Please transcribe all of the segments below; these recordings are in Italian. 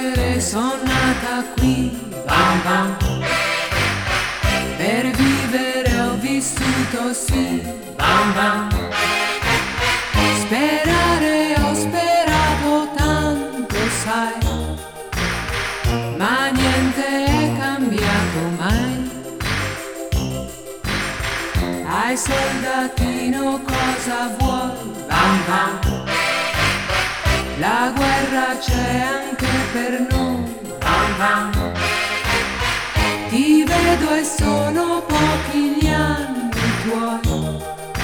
essere, sono nata qui, bam bam. Per vivere ho vissuto sì, bam bam. Sperare ho sperato tanto, sai, ma niente è cambiato mai. Ai soldatino cosa vuoi, bam bam. La guerra c'è anche per noi, bam bam. Ti vedo e sono pochi gli anni tuoi.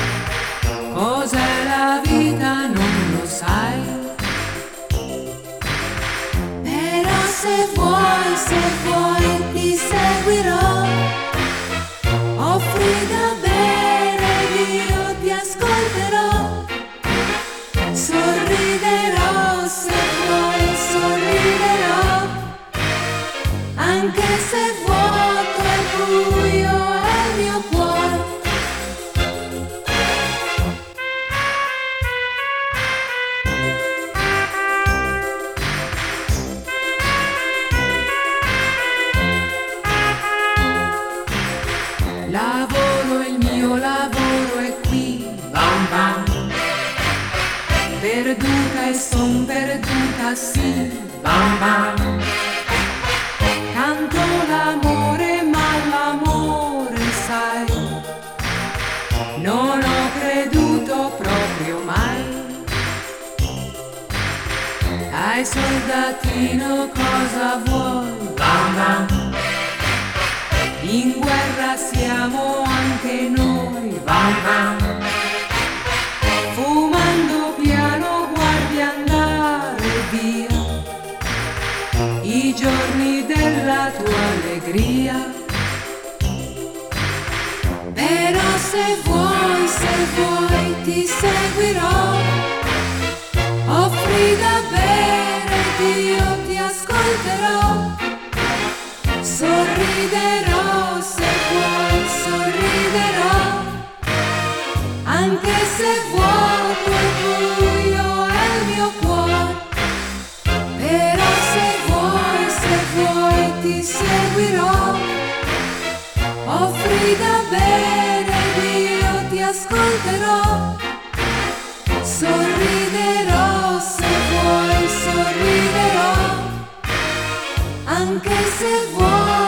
Cos'è la vita non lo sai. Però se vuoi ti seguirò. Offri da bere, io ti ascolterò. Sorriderò se vuoi, sorriderò. Anche se vuoto e buio è il mio cuore. Lavoro, il mio lavoro è qui, bam bam. Perduta e son perduta, sì, bam bam. Canto l'amore, ma l'amore, sai, non ho creduto proprio mai. Ai soldatino cosa vuoi, bam bam. In guerra siamo anche noi, bam bam. Fumando piano guardi andare via i giorni della tua allegria. Però se vuoi ti seguirò. Offri da bere, io ti ascolterò. Sorriderò se vuoi, sorriderò. Anche se vuoto e buio è il mio cuore. Però se vuoi ti seguirò. Offri da bere, io ti ascolterò. Sorriderò se vuoi, sorriderò. Anche se vuoi